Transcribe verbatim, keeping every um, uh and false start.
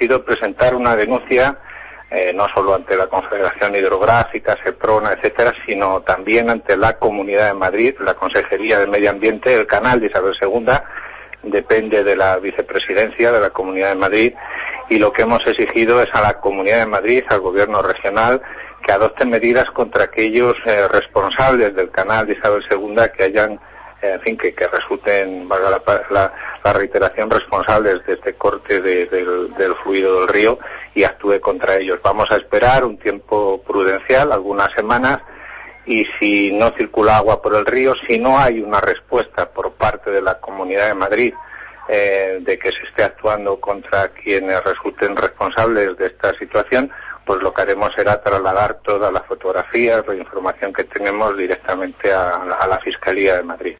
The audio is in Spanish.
sido presentar una denuncia eh, no solo ante la Confederación Hidrográfica, SEPRONA, etcétera, sino también ante la Comunidad de Madrid, la Consejería de Medio Ambiente. El canal de Isabel segunda depende de la Vicepresidencia de la Comunidad de Madrid, y lo que hemos exigido es a la Comunidad de Madrid, al Gobierno regional, que adopten medidas contra aquellos eh, responsables del canal de Isabel segunda que hayan, eh, en fin, que, que resulten, valga la, la, la reiteración, responsables de este corte de, del, del fluido del río, y actúe contra ellos. Vamos a esperar un tiempo prudencial, algunas semanas, y si no circula agua por el río, si no hay una respuesta por parte de la Comunidad de Madrid eh, de que se esté actuando contra quienes resulten responsables de esta situación, pues lo que haremos será trasladar todas las fotografías, la información que tenemos directamente a, a la Fiscalía de Madrid.